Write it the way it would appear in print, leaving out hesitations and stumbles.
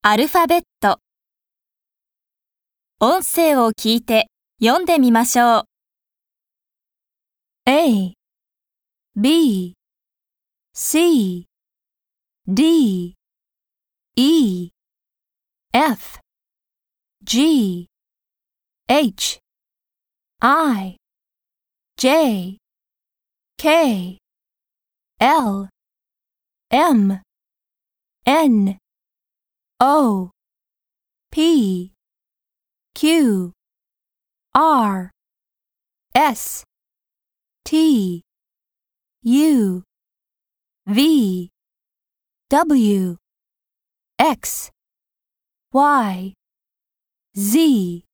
アルファベット。音声を聞いて読んでみましょう。A, B, C, D, E, F, G, H, I, J, K, L, M, N, O, P, Q, R, S, T, U, V, W, X, Y, Z